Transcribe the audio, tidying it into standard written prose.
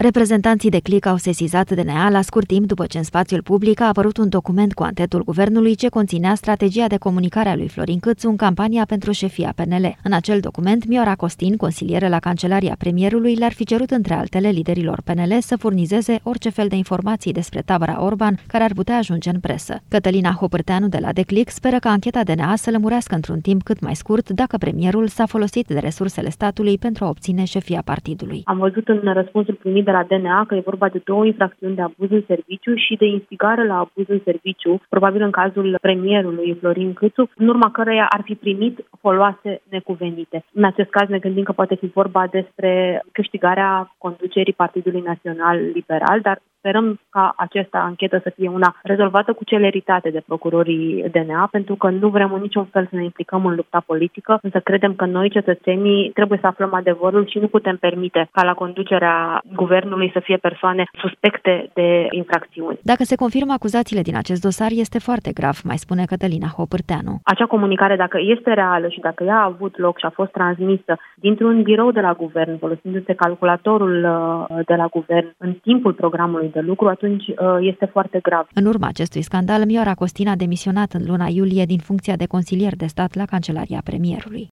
Reprezentanții de Click au sesizat DNA la scurt timp după ce în spațiul public a apărut un document cu antetul guvernului ce conținea strategia de comunicare a lui Florin Câțu în campania pentru șefia PNL. În acel document, Miora Costin, consilieră la Cancelaria Premierului, le-ar fi cerut între altele liderilor PNL să furnizeze orice fel de informații despre tabăra Orban care ar putea ajunge în presă. Cătălina Hopârteanu de la Declick speră ca ancheta DNA să lămurească într-un timp cât mai scurt dacă premierul s-a folosit de resursele statului pentru a obține șefia partidului. Am văzut în răspunsul primit de la DNA că e vorba de 2 infracțiuni de abuz în serviciu și de instigare la abuz în serviciu, probabil în cazul premierului Florin Câțu, în urma căreia ar fi primit foloase necuvenite. În acest caz ne gândim că poate fi vorba despre câștigarea conducerii Partidului Național Liberal, dar sperăm ca această anchetă să fie una rezolvată cu celeritate de procurorii DNA, pentru că nu vrem în niciun fel să ne implicăm în lupta politică, însă credem că noi, cetățenii, trebuie să aflăm adevărul și nu putem permite ca la conducerea guvernului să fie persoane suspecte de infracțiuni. Dacă se confirmă acuzațiile din acest dosar, este foarte grav, mai spune Cătălina Hopârteanu. Acea comunicare, dacă este reală și dacă ea a avut loc și a fost transmisă dintr-un birou de la guvern, folosindu-se calculatorul de la guvern în timpul programului de lucru, atunci este foarte grav. În urma acestui scandal, Miora Costin a demisionat în luna iulie din funcția de consilier de stat la Cancelaria Premierului.